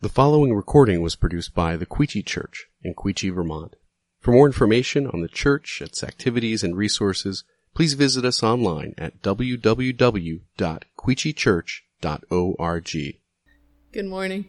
The following recording was produced by the Quechee Church in Quechee, Vermont. For more information on the church, its activities, and resources, please visit us online at www.quecheechurch.org. Good morning.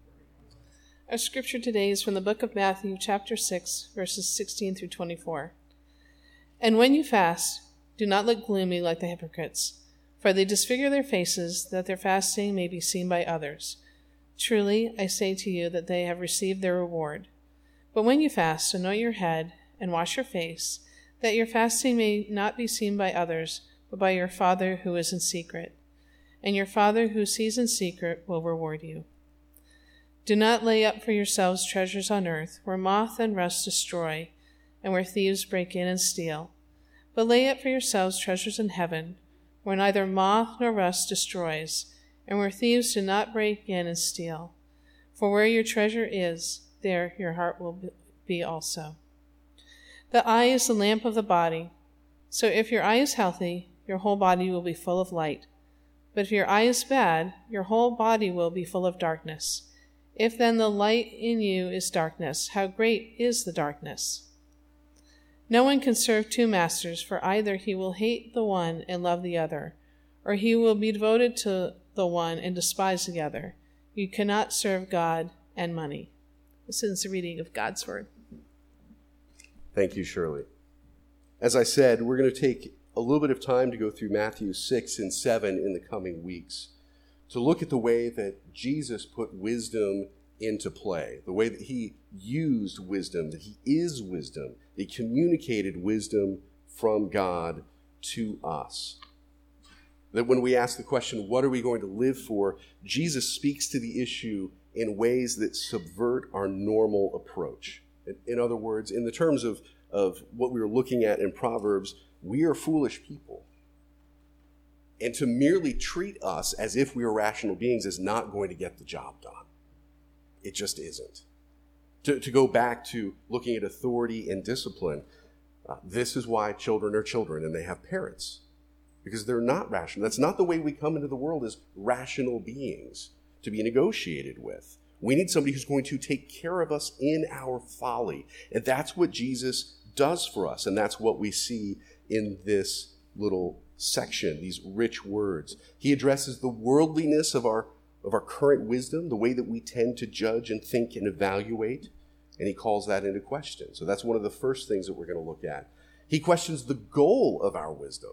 Our scripture today is from the book of Matthew, chapter 6, verses 16 through 24. And when you fast, do not look gloomy like the hypocrites, for they disfigure their faces, that their fasting may be seen by others. Truly, I say to you that they have received their reward. But when you fast, anoint your head and wash your face, that your fasting may not be seen by others, but by your Father who is in secret. And your Father who sees in secret will reward you. Do not lay up for yourselves treasures on earth, where moth and rust destroy, and where thieves break in and steal. But lay up for yourselves treasures in heaven, where neither moth nor rust destroys, and where thieves do not break in and steal. For where your treasure is, there your heart will be also. The eye is the lamp of the body. So if your eye is healthy, your whole body will be full of light. But if your eye is bad, your whole body will be full of darkness. If then the light in you is darkness, how great is the darkness? No one can serve two masters, for either he will hate the one and love the other, or he will be devoted to the one and despise the other. You cannot serve God and money. This is the reading of God's word. Thank you, Shirley. As I said, we're going to take a little bit of time to go through Matthew 6 and 7 in the coming weeks, to look at the way that Jesus put wisdom into play, the way that he used wisdom, that he is wisdom, he communicated wisdom from God to us. That when we ask the question, what are we going to live for, Jesus speaks to the issue in ways that subvert our normal approach. In other words, in the terms of what we were looking at in Proverbs, we are foolish people. And to merely treat us as if we are rational beings is not going to get the job done. It just isn't. To go back to looking at authority and discipline, this is why children are children and they have parents. Because they're not rational. That's not the way we come into the world as rational beings to be negotiated with. We need somebody who's going to take care of us in our folly. And that's what Jesus does for us. And that's what we see in this little section, these rich words. He addresses the worldliness of our current wisdom, the way that we tend to judge and think and evaluate. And he calls that into question. So that's one of the first things that we're going to look at. He questions the goal of our wisdom.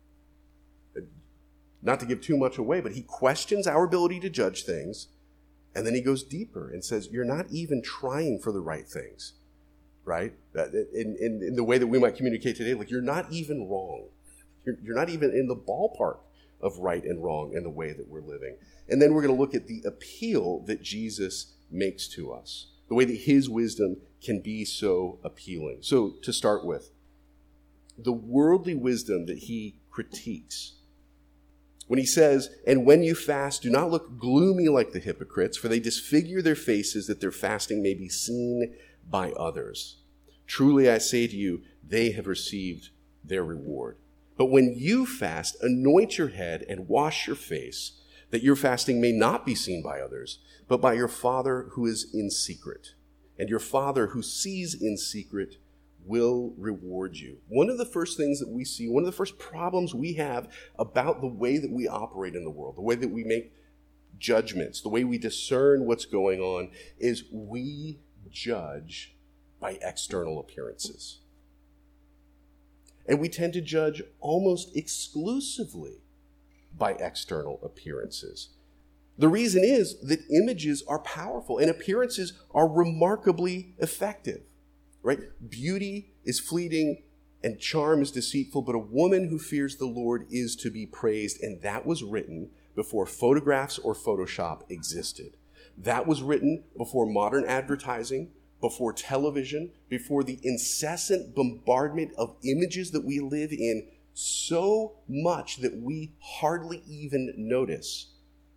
Not to give too much away, but he questions our ability to judge things, and then he goes deeper and says, you're not even trying for the right things, right? In the way that we might communicate today, like you're not even wrong. You're not even in the ballpark of right and wrong in the way that we're living. And then we're going to look at the appeal that Jesus makes to us, the way that his wisdom can be so appealing. So to start with, the worldly wisdom that he critiques. When he says, and when you fast, do not look gloomy like the hypocrites, for they disfigure their faces that their fasting may be seen by others. Truly I say to you, they have received their reward. But when you fast, anoint your head and wash your face, that your fasting may not be seen by others, but by your Father who is in secret. And your Father who sees in secret will reward you. One of the first things that we see, one of the first problems we have about the way that we operate in the world, the way that we make judgments, the way we discern what's going on, is we judge by external appearances. And we tend to judge almost exclusively by external appearances. The reason is that images are powerful and appearances are remarkably effective. Right? Beauty is fleeting and charm is deceitful, but a woman who fears the Lord is to be praised. And that was written before photographs or Photoshop existed. That was written before modern advertising, before television, before the incessant bombardment of images that we live in so much that we hardly even notice.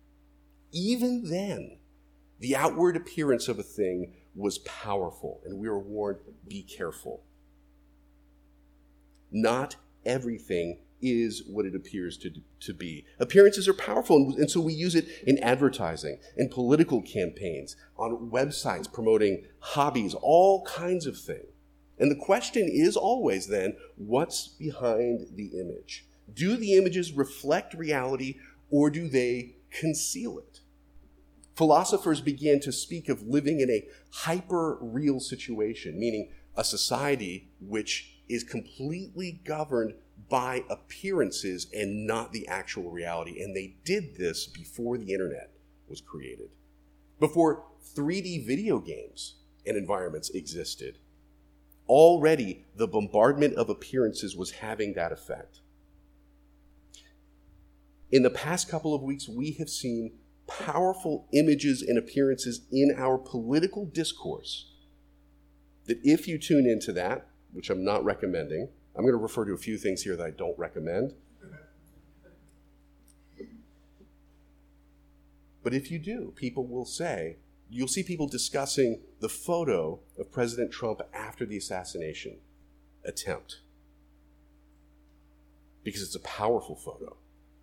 Even then, the outward appearance of a thing was powerful, and we were warned, be careful. Not everything is what it appears to be. Appearances are powerful, and so we use it in advertising, in political campaigns, on websites promoting hobbies, all kinds of things. And the question is always then, what's behind the image? Do the images reflect reality, or do they conceal it? Philosophers began to speak of living in a hyper-real situation, meaning a society which is completely governed by appearances and not the actual reality. And they did this before the internet was created, before 3D video games and environments existed. Already, the bombardment of appearances was having that effect. In the past couple of weeks, we have seen powerful images and appearances in our political discourse that if you tune into that, which I'm not recommending, I'm going to refer to a few things here that I don't recommend. But if you do, people will say, you'll see people discussing the photo of President Trump after the assassination attempt, because it's a powerful photo.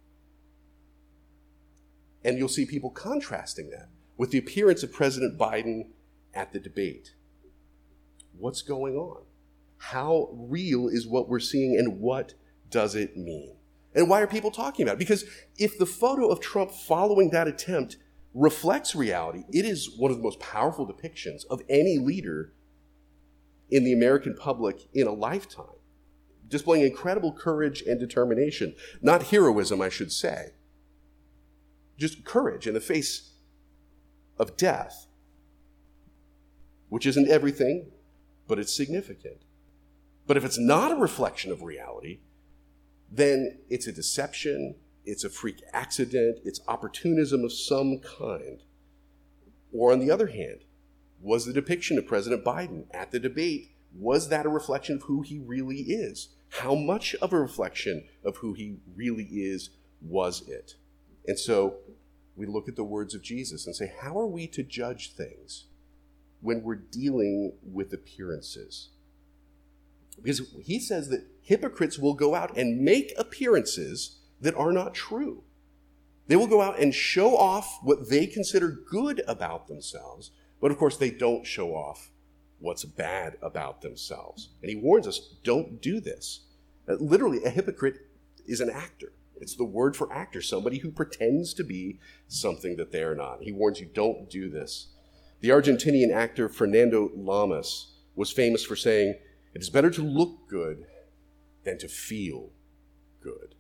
And you'll see people contrasting that with the appearance of President Biden at the debate. What's going on? How real is what we're seeing, and what does it mean? And why are people talking about it? Because if the photo of Trump following that attempt reflects reality, it is one of the most powerful depictions of any leader in the American public in a lifetime, displaying incredible courage and determination. Not heroism, I should say. Just courage in the face of death, which isn't everything, but it's significant. But if it's not a reflection of reality, then it's a deception, it's a freak accident, it's opportunism of some kind. Or on the other hand, was the depiction of President Biden at the debate, was that a reflection of who he really is? How much of a reflection of who he really is was it? And so we look at the words of Jesus and say, how are we to judge things when we're dealing with appearances? Because he says that hypocrites will go out and make appearances that are not true. They will go out and show off what they consider good about themselves, but of course they don't show off what's bad about themselves. And he warns us, don't do this. Literally, a hypocrite is an actor. It's the word for actor, somebody who pretends to be something that they are not. He warns you, don't do this. The Argentinian actor Fernando Lamas was famous for saying, it is better to look good than to feel good.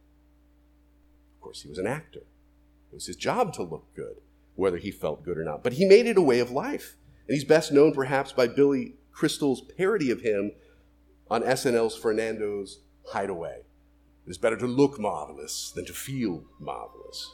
Of course, he was an actor. It was his job to look good, whether he felt good or not. But he made it a way of life. And he's best known perhaps by Billy Crystal's parody of him on SNL's Fernando's Hideaway. It is better to look marvelous than to feel marvelous.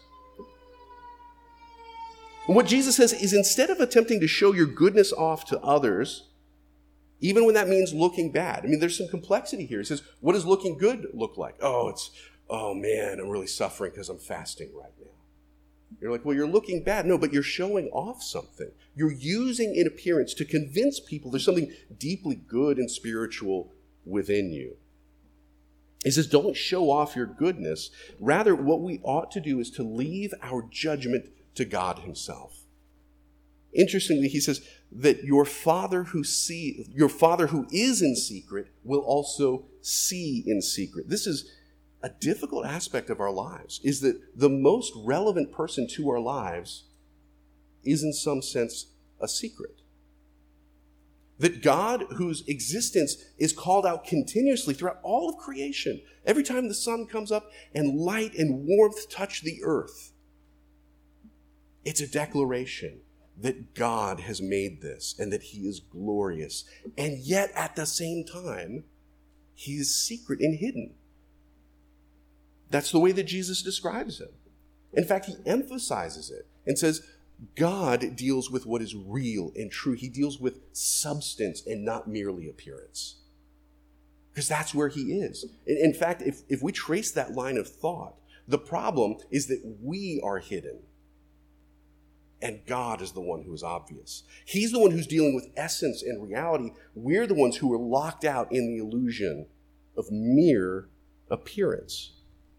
And what Jesus says is, instead of attempting to show your goodness off to others, even when that means looking bad. I mean, there's some complexity here. He says, what does looking good look like? Oh man, I'm really suffering because I'm fasting right now. You're like, well, you're looking bad. No, but you're showing off something. You're using an appearance to convince people there's something deeply good and spiritual within you. He says, don't show off your goodness. Rather, what we ought to do is to leave our judgment to God himself. Interestingly, he says that your Father who is in secret will also see in secret. This is a difficult aspect of our lives, is that the most relevant person to our lives is in some sense a secret. That God, whose existence is called out continuously throughout all of creation, every time the sun comes up and light and warmth touch the earth, it's a declaration that God has made this and that he is glorious. And yet at the same time, he is secret and hidden. That's the way that Jesus describes him. In fact, he emphasizes it and says, God deals with what is real and true. He deals with substance and not merely appearance. Because that's where he is. In fact, if we trace that line of thought, the problem is that we are hidden. And God is the one who is obvious. He's the one who's dealing with essence and reality. We're the ones who are locked out in the illusion of mere appearance.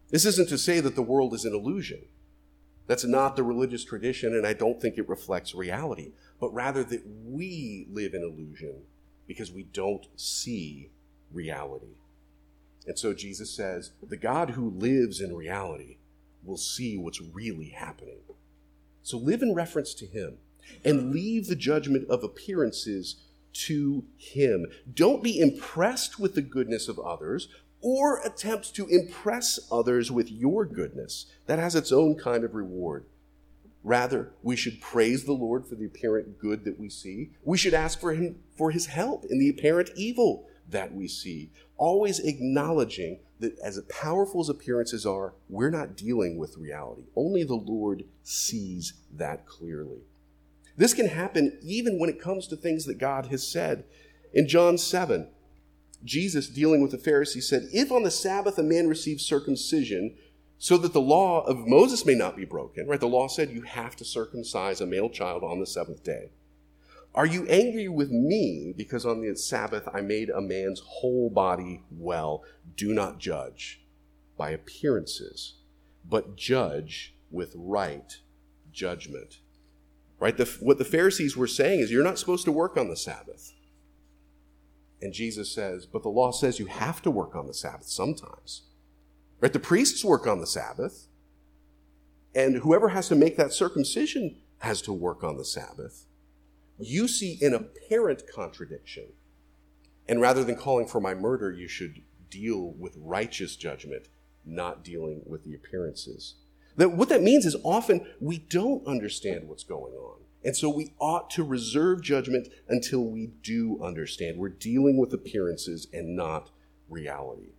This isn't to say that the world is an illusion. That's not the religious tradition, and I don't think it reflects reality, but rather that we live in illusion because we don't see reality. And so Jesus says, the God who lives in reality will see what's really happening. So live in reference to him and leave the judgment of appearances to him. Don't be impressed with the goodness of others or attempt to impress others with your goodness. That has its own kind of reward. Rather, we should praise the Lord for the apparent good that we see. We should ask for him for his help in the apparent evil that we see, always acknowledging that as powerful as appearances are, we're not dealing with reality. Only the Lord sees that clearly. This can happen even when it comes to things that God has said. In John 7, Jesus, dealing with the Pharisees, said, if on the Sabbath a man receives circumcision, so that the law of Moses may not be broken, right? The law said you have to circumcise a male child on the seventh day. Are you angry with me because on the Sabbath I made a man's whole body well? Do not judge by appearances, but judge with right judgment. Right? What the Pharisees were saying is you're not supposed to work on the Sabbath. And Jesus says, but the law says you have to work on the Sabbath sometimes. Right? The priests work on the Sabbath, and whoever has to make that circumcision has to work on the Sabbath. You see an apparent contradiction, and rather than calling for my murder, you should deal with righteous judgment, not dealing with the appearances. What that means is often we don't understand what's going on, and so we ought to reserve judgment until we do understand. We're dealing with appearances and not reality.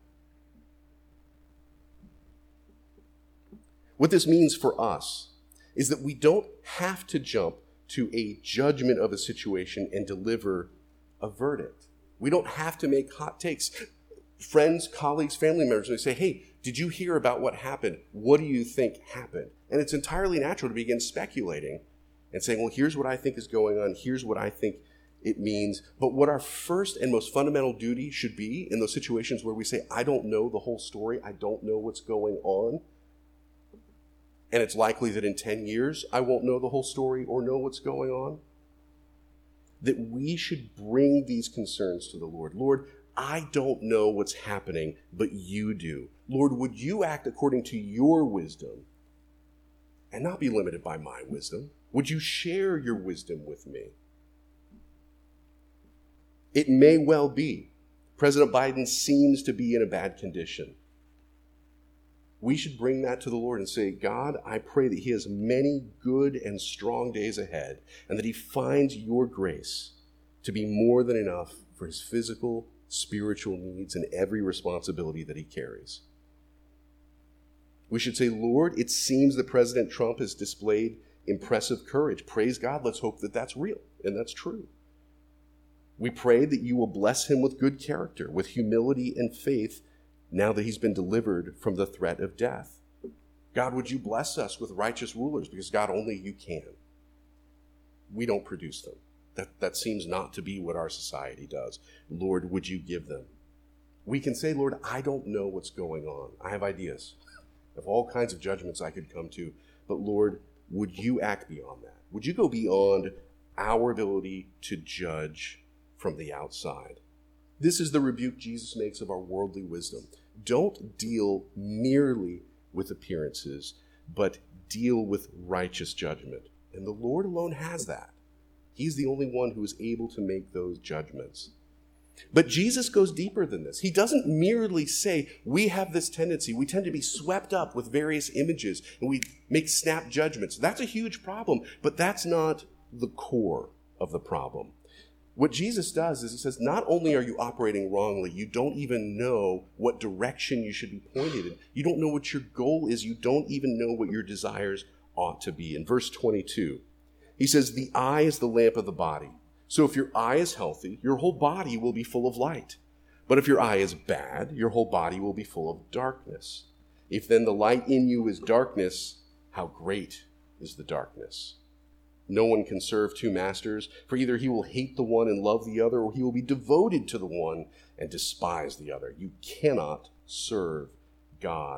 What this means for us is that we don't have to jump to a judgment of a situation and deliver a verdict. We don't have to make hot takes. Friends, colleagues, family members, they say, hey, did you hear about what happened? What do you think happened? And it's entirely natural to begin speculating and saying, well, here's what I think is going on. Here's what I think it means. But what our first and most fundamental duty should be in those situations where we say, I don't know the whole story. I don't know what's going on. And it's likely that in 10 years, I won't know the whole story or know what's going on. That we should bring these concerns to the Lord. Lord, I don't know what's happening, but you do. Lord, would you act according to your wisdom and not be limited by my wisdom? Would you share your wisdom with me? It may well be President Biden seems to be in a bad condition. We should bring that to the Lord and say, God, I pray that he has many good and strong days ahead and that he finds your grace to be more than enough for his physical, spiritual needs and every responsibility that he carries. We should say, Lord, it seems that President Trump has displayed impressive courage. Praise God. Let's hope that that's real and that's true. We pray that you will bless him with good character, with humility and faith, now that he's been delivered from the threat of death. God, would you bless us with righteous rulers? Because God, only you can. We don't produce them. That seems not to be what our society does. Lord, would you give them? We can say, Lord, I don't know what's going on. I have ideas of all kinds of judgments I could come to. But Lord, would you act beyond that? Would you go beyond our ability to judge from the outside? This is the rebuke Jesus makes of our worldly wisdom. Don't deal merely with appearances, but deal with righteous judgment. And the Lord alone has that. He's the only one who is able to make those judgments. But Jesus goes deeper than this. He doesn't merely say, we have this tendency. We tend to be swept up with various images, and we make snap judgments. That's a huge problem, but that's not the core of the problem. What Jesus does is he says, not only are you operating wrongly, you don't even know what direction you should be pointed in. You don't know what your goal is. You don't even know what your desires ought to be. In verse 22, he says, the eye is the lamp of the body. So if your eye is healthy, your whole body will be full of light. But if your eye is bad, your whole body will be full of darkness. If then the light in you is darkness, how great is the darkness? No one can serve two masters, for either he will hate the one and love the other, or he will be devoted to the one and despise the other. You cannot serve God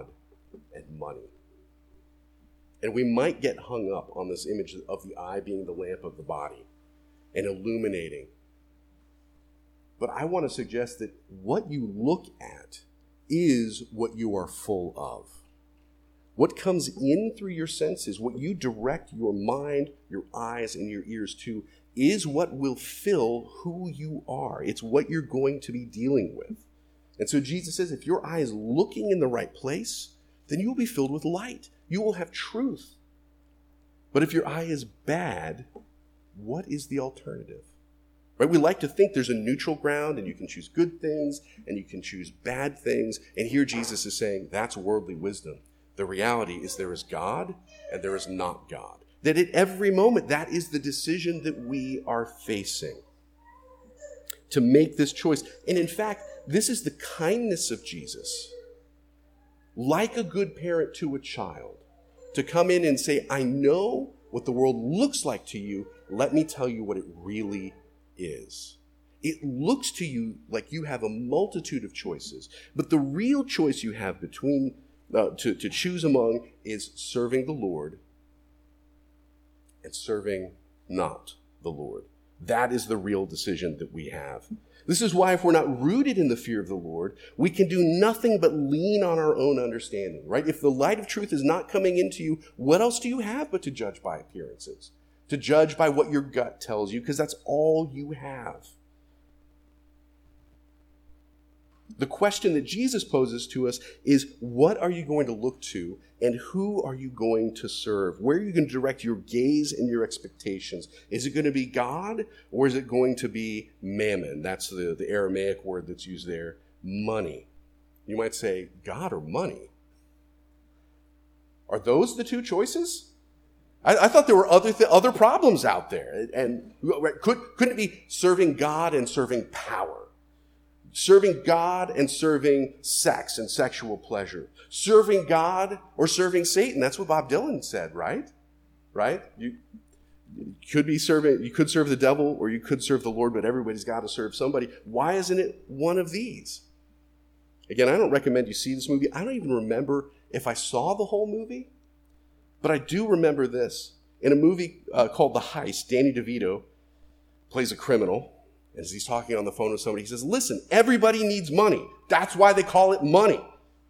and money. And we might get hung up on this image of the eye being the lamp of the body and illuminating. But I want to suggest that what you look at is what you are full of. What comes in through your senses, what you direct your mind, your eyes, and your ears to, is what will fill who you are. It's what you're going to be dealing with. And so Jesus says, if your eye is looking in the right place, then you will be filled with light. You will have truth. But if your eye is bad, what is the alternative? Right? We like to think there's a neutral ground and you can choose good things and you can choose bad things. And here Jesus is saying that's worldly wisdom. The reality is there is God and there is not God. That at every moment, that is the decision that we are facing. To make this choice. And in fact, this is the kindness of Jesus. Like a good parent to a child. To come in and say, I know what the world looks like to you. Let me tell you what it really is. It looks to you like you have a multitude of choices. But the real choice you have between to choose among is serving the Lord and serving not the Lord. That is the real decision that we have. This is why if we're not rooted in the fear of the Lord, we can do nothing but lean on our own understanding, right? If the light of truth is not coming into you, what else do you have but to judge by appearances? To judge by what your gut tells you, because that's all you have. The question that Jesus poses to us is, what are you going to look to and who are you going to serve? Where are you going to direct your gaze and your expectations? Is it going to be God or is it going to be mammon? That's the Aramaic word that's used there, money. You might say, God or money? Are those the two choices? I thought there were other problems out there. And couldn't it be serving God and serving power? Serving God and serving sex and sexual pleasure. Serving God or serving Satan. That's what Bob Dylan said, right? Right? You could serve the devil or you could serve the Lord, but everybody's got to serve somebody. Why isn't it one of these? Again, I don't recommend you see this movie. I don't even remember if I saw the whole movie, but I do remember this. In a movie called The Heist, Danny DeVito plays a criminal. As he's talking on the phone with somebody, he says, listen, everybody needs money. That's why they call it money.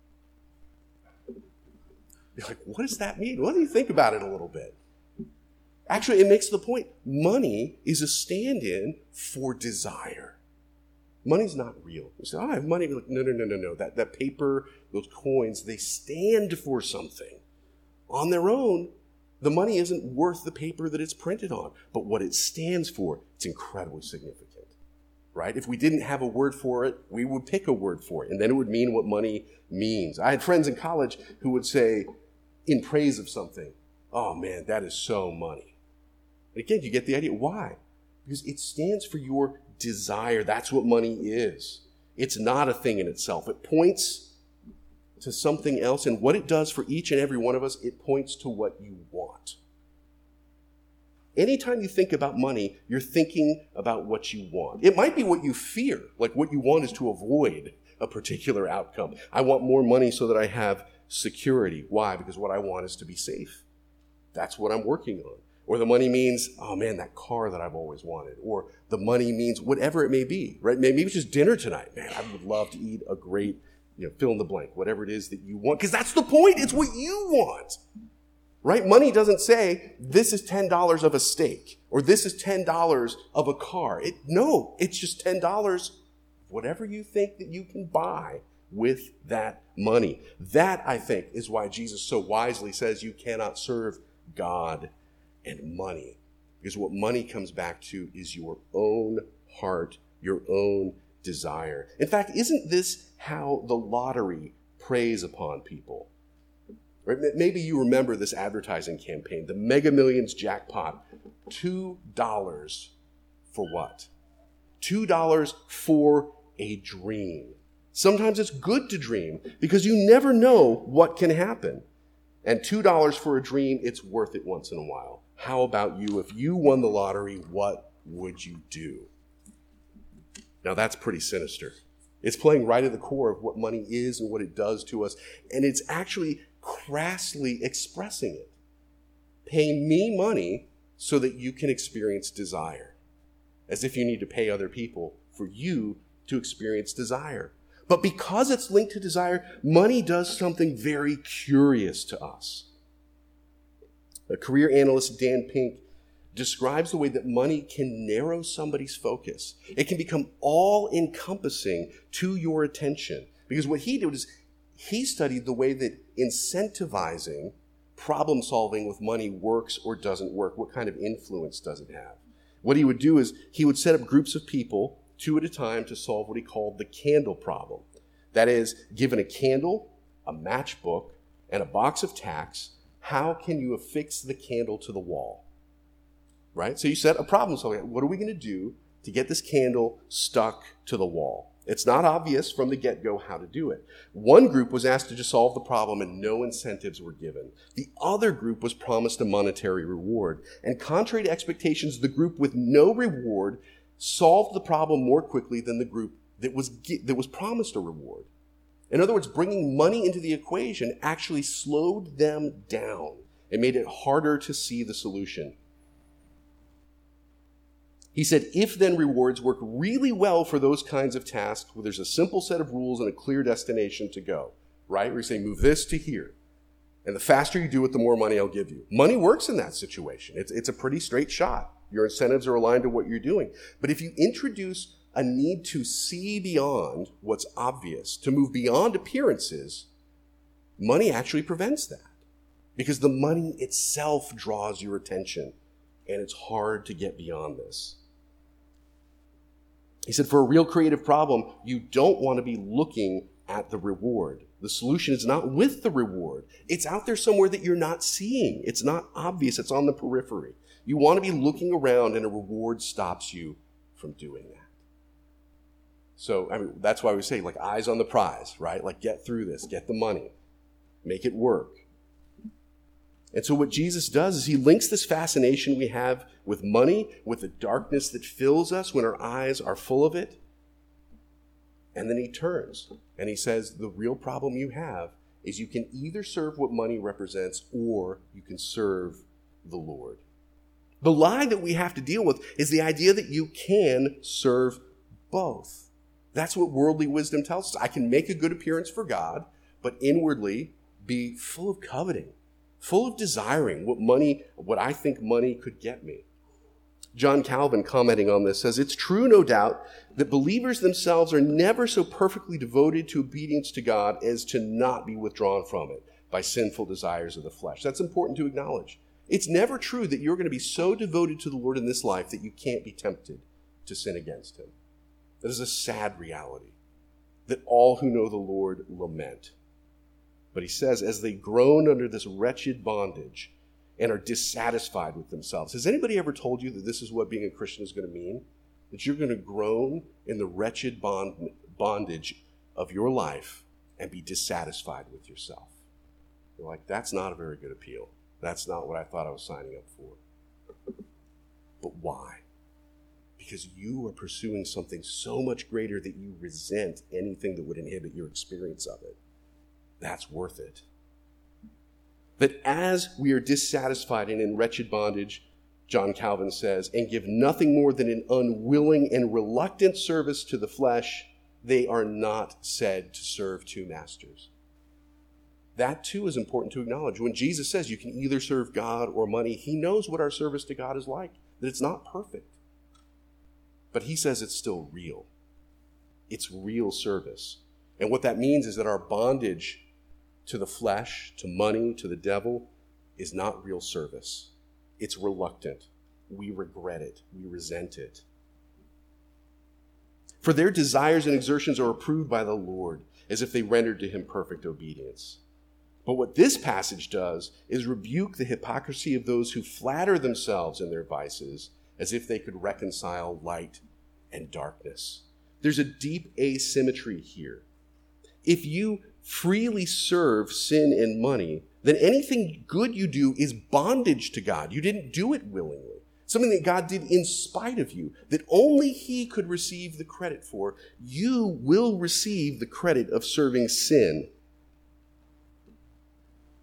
You're like, what does that mean? What do you think about it a little bit? Actually, it makes the point. Money is a stand-in for desire. Money's not real. You say, I have money. Like, no. That paper, those coins, they stand for something. On their own, the money isn't worth the paper that it's printed on. But what it stands for, it's incredibly significant. Right? If we didn't have a word for it, we would pick a word for it, and then it would mean what money means. I had friends in college who would say, in praise of something, oh man, that is so money. And again, you get the idea. Why? Because it stands for your desire. That's what money is. It's not a thing in itself. It points to something else, and what it does for each and every one of us, it points to what you want. Anytime you think about money, you're thinking about what you want. It might be what you fear, like what you want is to avoid a particular outcome. I want more money so that I have security. Why? Because what I want is to be safe. That's what I'm working on. Or the money means, oh man, that car that I've always wanted. Or the money means whatever it may be, right? Maybe it's just dinner tonight. Man, I would love to eat a great, fill in the blank, whatever it is that you want. Because that's the point. It's what you want. Right? Money doesn't say, this is $10 of a steak, or this is $10 of a car. No, it's just $10, whatever you think that you can buy with that money. That, I think, is why Jesus so wisely says you cannot serve God and money. Because what money comes back to is your own heart, your own desire. In fact, isn't this how the lottery preys upon people? Right? Maybe you remember this advertising campaign, the Mega Millions jackpot. $2 for what? $2 for a dream. Sometimes it's good to dream because you never know what can happen. And $2 for a dream, it's worth it once in a while. How about you? If you won the lottery, what would you do? Now that's pretty sinister. It's playing right at the core of what money is and what it does to us. And it's actually crassly expressing it. Pay me money so that you can experience desire. As if you need to pay other people for you to experience desire. But because it's linked to desire, money does something very curious to us. A career analyst, Dan Pink, describes the way that money can narrow somebody's focus. It can become all-encompassing to your attention. Because what he did is he studied the way that incentivizing problem solving with money works or doesn't work. What kind of influence does it have? What he would do is he would set up groups of people, 2 at a time, to solve what he called the candle problem. That is, given a candle, a matchbook, and a box of tacks, how can you affix the candle to the wall? Right? So you set a problem solving. What are we going to do to get this candle stuck to the wall? It's not obvious from the get-go how to do it. One group was asked to just solve the problem and no incentives were given. The other group was promised a monetary reward. And contrary to expectations, the group with no reward solved the problem more quickly than the group that was promised a reward. In other words, bringing money into the equation actually slowed them down. It made it harder to see the solution. He said, if then rewards work really well for those kinds of tasks where there's a simple set of rules and a clear destination to go, right? Where you say, move this to here. And the faster you do it, the more money I'll give you. Money works in that situation. It's a pretty straight shot. Your incentives are aligned to what you're doing. But if you introduce a need to see beyond what's obvious, to move beyond appearances, money actually prevents that. Because the money itself draws your attention. And it's hard to get beyond this. He said, for a real creative problem, you don't want to be looking at the reward. The solution is not with the reward. It's out there somewhere that you're not seeing. It's not obvious. It's on the periphery. You want to be looking around and a reward stops you from doing that. So, that's why we say, like, eyes on the prize, right? Like, get through this. Get the money. Make it work. And so what Jesus does is he links this fascination we have with money, with the darkness that fills us when our eyes are full of it. And then he turns and he says, the real problem you have is you can either serve what money represents or you can serve the Lord. The lie that we have to deal with is the idea that you can serve both. That's what worldly wisdom tells us. I can make a good appearance for God, but inwardly be full of coveting. Full of desiring what I think money could get me. John Calvin, commenting on this, says, it's true, no doubt, that believers themselves are never so perfectly devoted to obedience to God as to not be withdrawn from it by sinful desires of the flesh. That's important to acknowledge. It's never true that you're going to be so devoted to the Lord in this life that you can't be tempted to sin against him. That is a sad reality that all who know the Lord lament. But he says, as they groan under this wretched bondage and are dissatisfied with themselves. Has anybody ever told you that this is what being a Christian is going to mean? That you're going to groan in the wretched bondage of your life and be dissatisfied with yourself. You're like, that's not a very good appeal. That's not what I thought I was signing up for. But why? Because you are pursuing something so much greater that you resent anything that would inhibit your experience of it. That's worth it. That as we are dissatisfied and in wretched bondage, John Calvin says, and give nothing more than an unwilling and reluctant service to the flesh, they are not said to serve two masters. That too is important to acknowledge. When Jesus says you can either serve God or money, he knows what our service to God is like, that it's not perfect. But he says it's still real. It's real service. And what that means is that our bondage to the flesh, to money, to the devil, is not real service. It's reluctant. We regret it. We resent it. For their desires and exertions are approved by the Lord, as if they rendered to him perfect obedience. But what this passage does is rebuke the hypocrisy of those who flatter themselves in their vices, as if they could reconcile light and darkness. There's a deep asymmetry here. If you freely serve sin and money, then anything good you do is bondage to God. You didn't do it willingly. Something that God did in spite of you, that only he could receive the credit for. You will receive the credit of serving sin.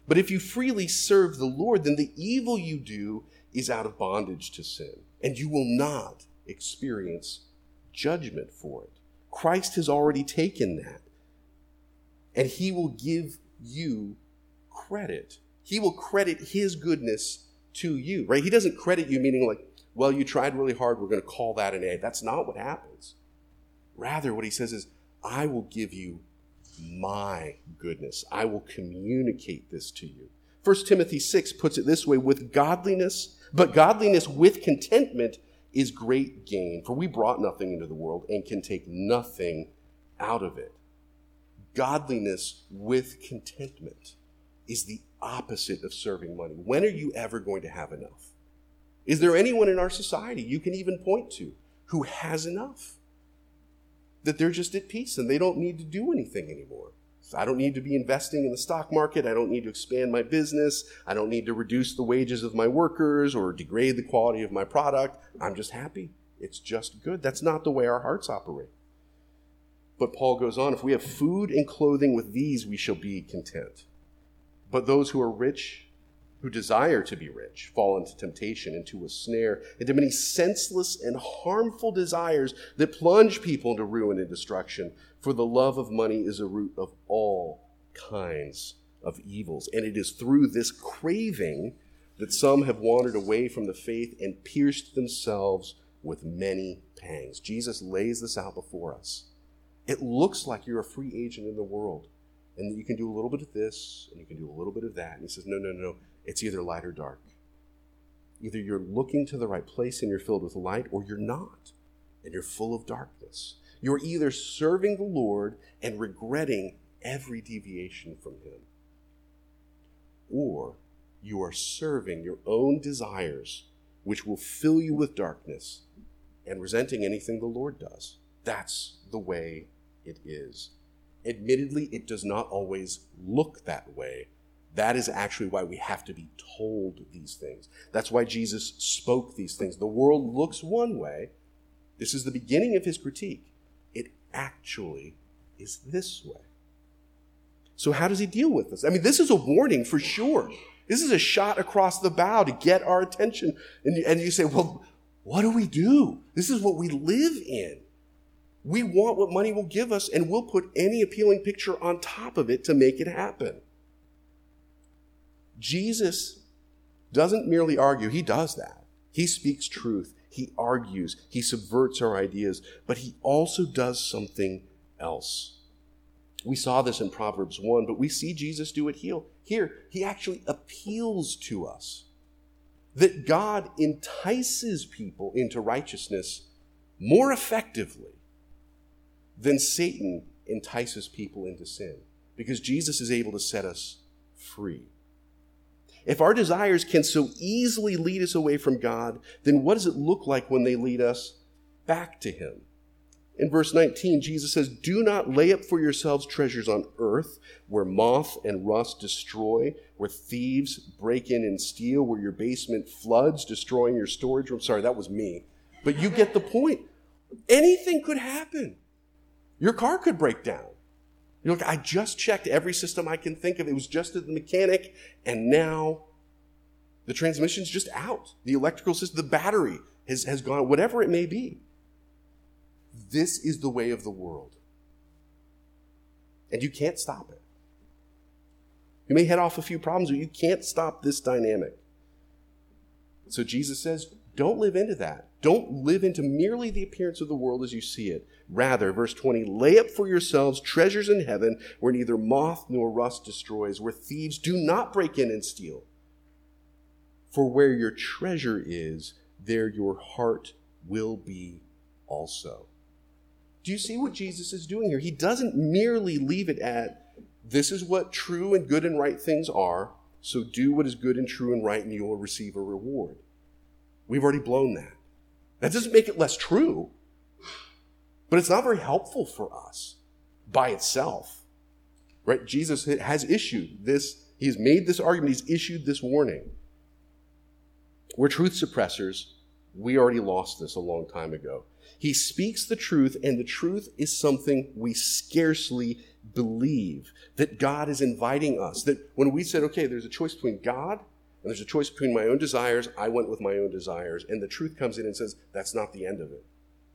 But if you freely serve the Lord, then the evil you do is out of bondage to sin, and you will not experience judgment for it. Christ has already taken that, and he will give you credit. He will credit his goodness to you, right? He doesn't credit you meaning like, well, you tried really hard, we're going to call that an A. That's not what happens. Rather, what he says is, I will give you my goodness. I will communicate this to you. 1 Timothy 6 puts it this way, with godliness, but godliness with contentment is great gain. For we brought nothing into the world and can take nothing out of it. Godliness with contentment is the opposite of serving money. When are you ever going to have enough? Is there anyone in our society you can even point to who has enough? That they're just at peace and they don't need to do anything anymore. So I don't need to be investing in the stock market. I don't need to expand my business. I don't need to reduce the wages of my workers or degrade the quality of my product. I'm just happy. It's just good. That's not the way our hearts operate. But Paul goes on, if we have food and clothing with these, we shall be content. But those who are rich, who desire to be rich, fall into temptation, into a snare, into many senseless and harmful desires that plunge people into ruin and destruction. For the love of money is a root of all kinds of evils. And it is through this craving that some have wandered away from the faith and pierced themselves with many pangs. Jesus lays this out before us. It looks like you're a free agent in the world, and that you can do a little bit of this, and you can do a little bit of that. And he says, no. It's either light or dark. Either you're looking to the right place and you're filled with light, or you're not, and you're full of darkness. You're either serving the Lord and regretting every deviation from him, or you are serving your own desires, which will fill you with darkness, and resenting anything the Lord does. That's the way it is. Admittedly, it does not always look that way. That is actually why we have to be told these things. That's why Jesus spoke these things. The world looks one way. This is the beginning of his critique. It actually is this way. So how does he deal with this? I mean, this is a warning for sure. This is a shot across the bow to get our attention. And you say, well, what do we do? This is what we live in. We want what money will give us, and we'll put any appealing picture on top of it to make it happen. Jesus doesn't merely argue. He does that. He speaks truth. He argues. He subverts our ideas. But he also does something else. We saw this in Proverbs 1, but we see Jesus do it here. He actually appeals to us that God entices people into righteousness more effectively than Satan entices people into sin, because Jesus is able to set us free. If our desires can so easily lead us away from God, then what does it look like when they lead us back to him? In verse 19, Jesus says, do not lay up for yourselves treasures on earth, where moth and rust destroy, where thieves break in and steal, where your basement floods, destroying your storage room. Sorry, that was me. But you get the point. Anything could happen. Your car could break down. You're like, I just checked every system I can think of. It was just at the mechanic, and now the transmission's just out. The electrical system, the battery has gone, whatever it may be. This is the way of the world. And you can't stop it. You may head off a few problems, but you can't stop this dynamic. So Jesus says, don't live into that. Don't live into merely the appearance of the world as you see it. Rather, verse 20, lay up for yourselves treasures in heaven where neither moth nor rust destroys, where thieves do not break in and steal. For where your treasure is, there your heart will be also. Do you see what Jesus is doing here? He doesn't merely leave it at, this is what true and good and right things are, so do what is good and true and right and you will receive a reward. We've already blown that. That doesn't make it less true, but it's not very helpful for us by itself. Right? Jesus has issued this, he has made this argument, he's issued this warning. We're truth suppressors We already lost this a long time ago. He speaks the truth, and the truth is something we scarcely believe, that God is inviting us. That when we said, okay, there's a choice between God and there's a choice between my own desires, I went with my own desires. And the truth comes in and says, that's not the end of it.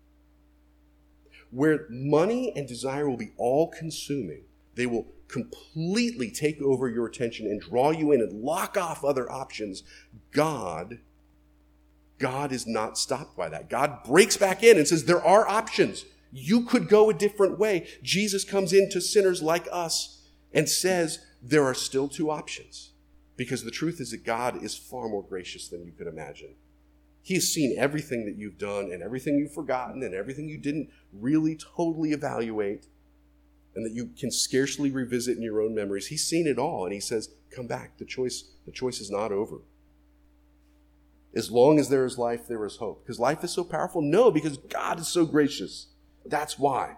Where money and desire will be all-consuming, they will completely take over your attention and draw you in and lock off other options. God is not stopped by that. God breaks back in and says, there are options. You could go a different way. Jesus comes into sinners like us and says, there are still two options. Because the truth is that God is far more gracious than you could imagine. He has seen everything that you've done and everything you've forgotten and everything you didn't really totally evaluate and that you can scarcely revisit in your own memories. He's seen it all, and he says, come back. The choice is not over. As long as there is life, there is hope. Because life is so powerful? No, because God is so gracious. That's why.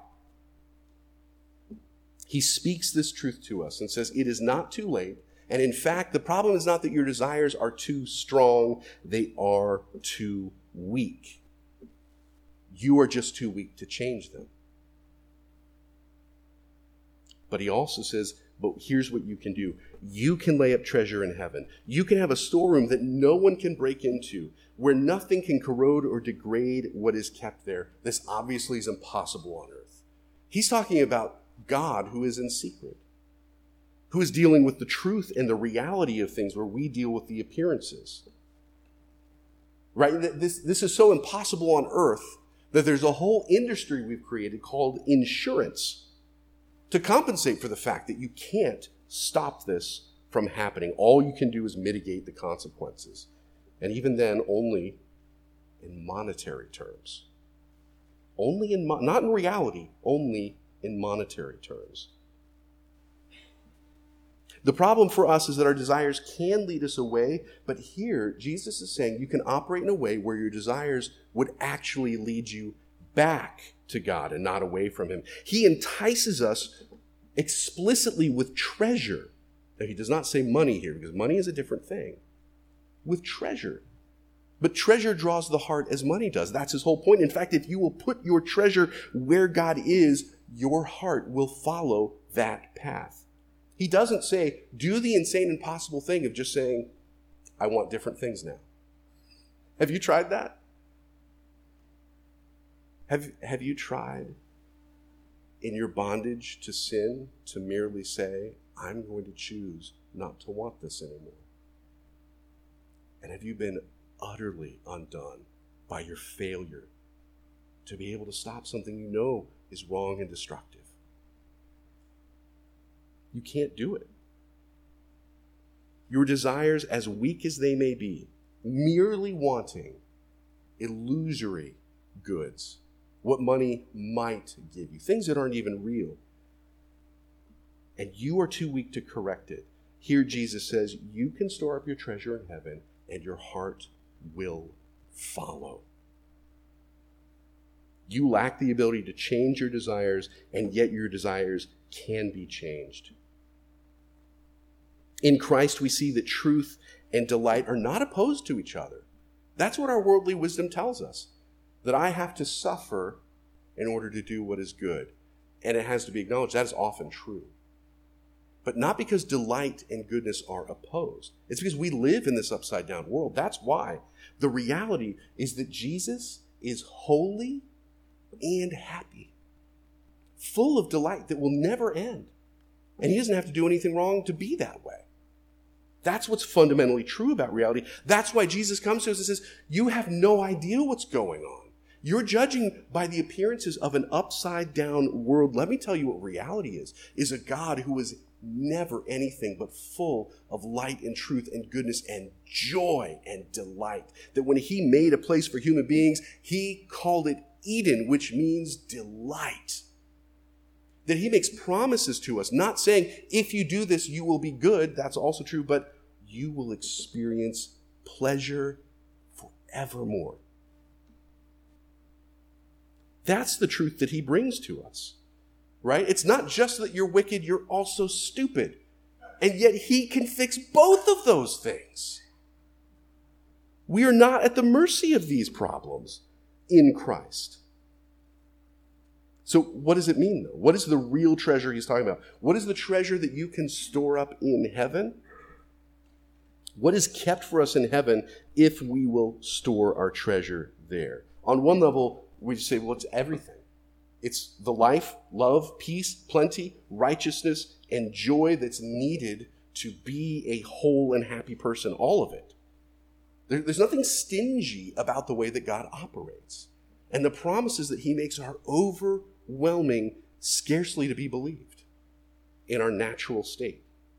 He speaks this truth to us and says, it is not too late. And in fact, the problem is not that your desires are too strong. They are too weak. You are just too weak to change them. But he also says, but here's what you can do. You can lay up treasure in heaven. You can have a storeroom that no one can break into, where nothing can corrode or degrade what is kept there. This obviously is impossible on earth. He's talking about God who is in secret, who is dealing with the truth and the reality of things where we deal with the appearances. Right? This is so impossible on earth that there's a whole industry we've created called insurance to compensate for the fact that you can't stop this from happening. All you can do is mitigate the consequences. And even then, only in monetary terms. Not in reality, only in monetary terms. The problem for us is that our desires can lead us away, but here Jesus is saying you can operate in a way where your desires would actually lead you back to God and not away from him. He entices us explicitly with treasure. Now, he does not say money here, because money is a different thing. With treasure. But treasure draws the heart as money does. That's his whole point. In fact, if you will put your treasure where God is, your heart will follow that path. He doesn't say, do the insane impossible thing of just saying, I want different things now. Have you tried that? Have you tried in your bondage to sin to merely say, I'm going to choose not to want this anymore? And have you been utterly undone by your failure to be able to stop something you know is wrong and destructive? You can't do it. Your desires, as weak as they may be, merely wanting illusory goods, what money might give you, things that aren't even real, and you are too weak to correct it. Here Jesus says, you can store up your treasure in heaven, and your heart will follow. You lack the ability to change your desires, and yet your desires can be changed. In Christ, we see that truth and delight are not opposed to each other. That's what our worldly wisdom tells us, that I have to suffer in order to do what is good. And it has to be acknowledged that is often true. But not because delight and goodness are opposed. It's because we live in this upside-down world. That's why. The reality is that Jesus is holy and happy, full of delight that will never end. And he doesn't have to do anything wrong to be that way. That's what's fundamentally true about reality. That's why Jesus comes to us and says, you have no idea what's going on. You're judging by the appearances of an upside-down world. Let me tell you what reality is a God who is never anything but full of light and truth and goodness and joy and delight. That when he made a place for human beings, he called it Eden, which means delight. That he makes promises to us, not saying, if you do this, you will be good. That's also true, but you will experience pleasure forevermore. That's the truth that he brings to us, right? It's not just that you're wicked, you're also stupid. And yet he can fix both of those things. We are not at the mercy of these problems in Christ. So what does it mean, though? What is the real treasure he's talking about? What is the treasure that you can store up in heaven? What is kept for us in heaven if we will store our treasure there? On one level, we say, well, it's everything. It's the life, love, peace, plenty, righteousness, and joy that's needed to be a whole and happy person, all of it. There's nothing stingy about the way that God operates. And the promises that he makes are overwhelming, scarcely to be believed in our natural state.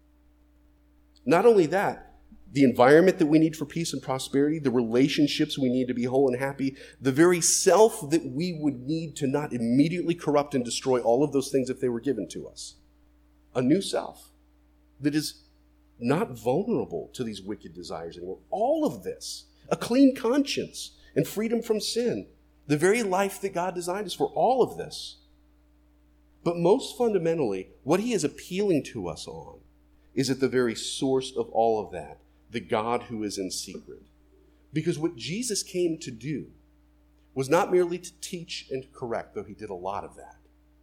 Not only that, the environment that we need for peace and prosperity, the relationships we need to be whole and happy, the very self that we would need to not immediately corrupt and destroy all of those things if they were given to us. A new self that is not vulnerable to these wicked desires anymore. All of this, a clean conscience and freedom from sin, the very life that God designed us for, all of this. But most fundamentally, what he is appealing to us on is at the very source of all of that, the God who is in secret. Because what Jesus came to do was not merely to teach and correct, though he did a lot of that.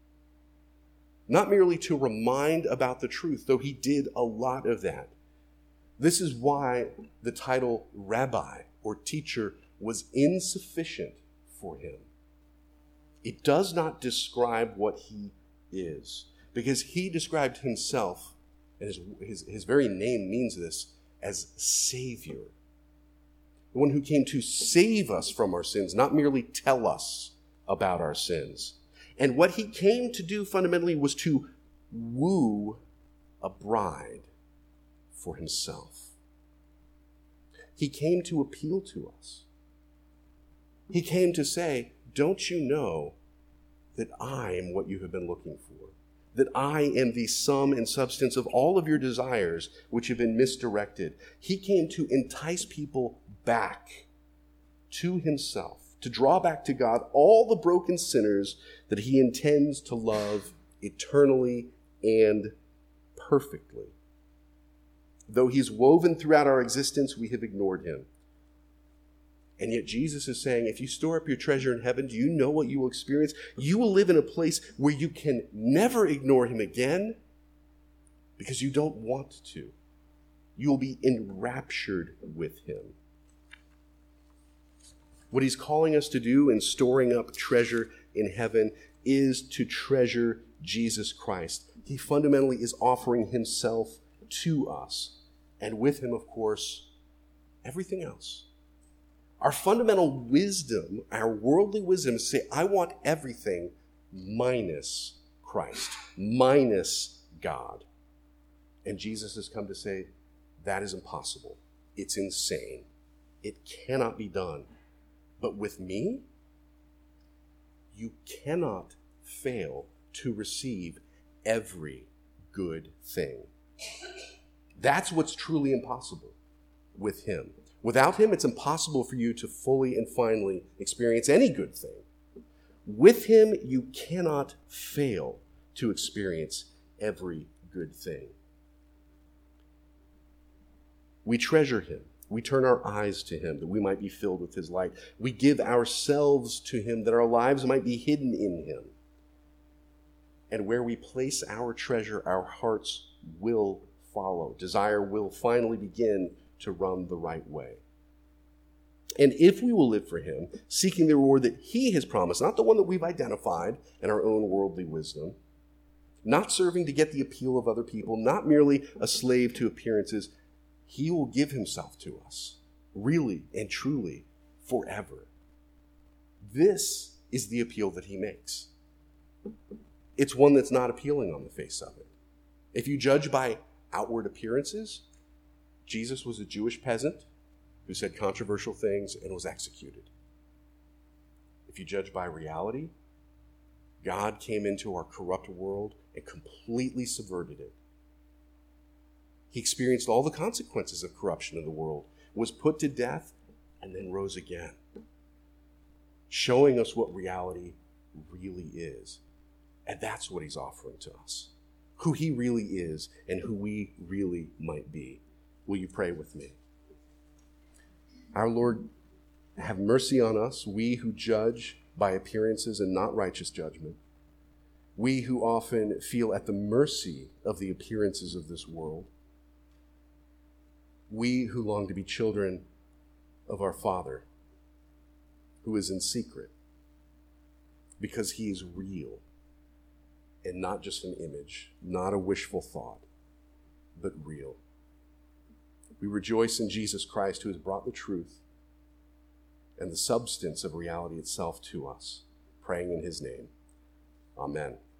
Not merely to remind about the truth, though he did a lot of that. This is why the title rabbi or teacher was insufficient for him. It does not describe what he is, because he described himself, and his very name means this, as Savior. The one who came to save us from our sins, not merely tell us about our sins. And what he came to do fundamentally was to woo a bride for himself. He came to appeal to us. He came to say, don't you know that I am what you have been looking for? That I am the sum and substance of all of your desires which have been misdirected. He came to entice people back to himself, to draw back to God all the broken sinners that he intends to love eternally and perfectly. Though he's woven throughout our existence, we have ignored him. And yet Jesus is saying, if you store up your treasure in heaven, do you know what you will experience? You will live in a place where you can never ignore him again because you don't want to. You will be enraptured with him. What he's calling us to do in storing up treasure in heaven is to treasure Jesus Christ. He fundamentally is offering himself to us. And with him, of course, everything else. Our fundamental wisdom, our worldly wisdom, is to say, I want everything minus Christ, minus God. And Jesus has come to say, that is impossible. It's insane. It cannot be done. But with me, you cannot fail to receive every good thing. That's what's truly impossible with him. Without him, it's impossible for you to fully and finally experience any good thing. With him, you cannot fail to experience every good thing. We treasure him. We turn our eyes to him that we might be filled with his light. We give ourselves to him that our lives might be hidden in him. And where we place our treasure, our hearts will follow. Desire will finally begin to run the right way. And if we will live for him, seeking the reward that he has promised, not the one that we've identified in our own worldly wisdom, not serving to get the appeal of other people, not merely a slave to appearances, he will give himself to us, really and truly, forever. This is the appeal that he makes. It's one that's not appealing on the face of it. If you judge by outward appearances, Jesus was a Jewish peasant who said controversial things and was executed. If you judge by reality, God came into our corrupt world and completely subverted it. He experienced all the consequences of corruption in the world, was put to death, and then rose again, showing us what reality really is. And that's what he's offering to us, who he really is and who we really might be. Will you pray with me? Our Lord, have mercy on us, we who judge by appearances and not righteous judgment. We who often feel at the mercy of the appearances of this world. We who long to be children of our Father, who is in secret, because he is real and not just an image, not a wishful thought, but real. We rejoice in Jesus Christ, who has brought the truth and the substance of reality itself to us, praying in his name. Amen.